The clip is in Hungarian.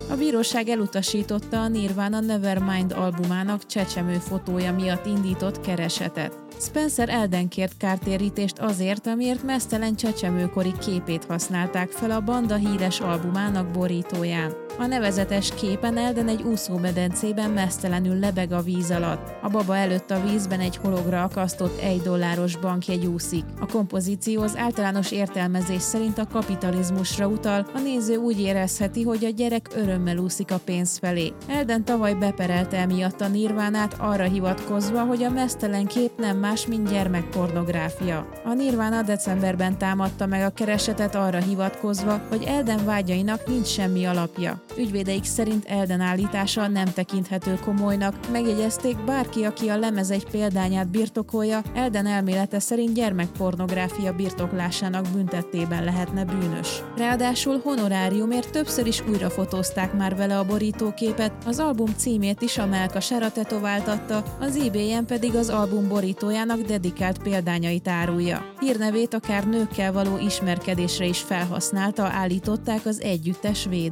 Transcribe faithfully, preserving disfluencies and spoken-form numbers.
A bíróság elutasította a Nirvana Nevermind albumának csecsemő fotója miatt indított keresetet. Spencer Elden kért kártérítést azért, amiért meztelen csecsemőkori képét használták fel a banda híres albumának borítóján. A nevezetes képen Elden egy úszómedencében meztelenül lebeg a víz alatt. A baba előtt a vízben egy hologra akasztott egy dolláros bankjegy úszik. A kompozíció az általános értelmezés szerint a kapitalizmusra utal, a néző úgy érezheti, hogy a gyerek örömmel úszik a pénz felé. Elden tavaly beperelte emiatt a Nirvánát arra hivatkozva, hogy a meztelen kép nem más, mint gyermekpornográfia. A Nirvana decemberben támadta meg a keresetet arra hivatkozva, hogy Elden vágyainak nincs semmi alapja. Ügyvédeik szerint Elden állítása nem tekinthető komolynak, megjegyezték, bárki, aki a lemez egy példányát birtokolja, Elden elmélete szerint gyermekpornográfia birtoklásának büntettében lehetne bűnös. Ráadásul honoráriumért többször is újrafotózták már vele a borítóképet, az album címét is a mellkasára tetováltatta, az eBay-en pedig az album borítójának dedikált példányait árulja. Hírnevét akár nőkkel való ismerkedésre is felhasználta, állították az együttes védői.